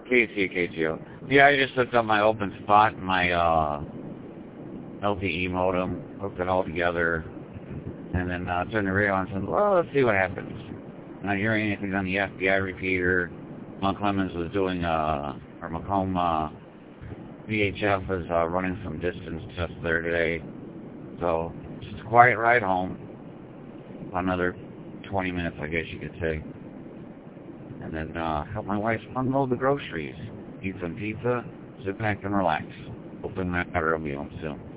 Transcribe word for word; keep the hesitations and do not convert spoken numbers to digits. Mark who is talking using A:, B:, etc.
A: K C, K T O. Yeah, I just hooked up my open spot and my uh, L T E modem, hooked it all together, and then uh, turned the radio on and said, well, let's see what happens. Not hearing anything on the F B I repeater. Mount Clemens was doing, uh, or Macomb uh, V H F is uh, running some distance tests there today. So, just a quiet ride home. Another twenty minutes, I guess you could say. And then uh, help my wife unload the groceries. Eat some pizza, sit back and relax. Hoping that will be home soon.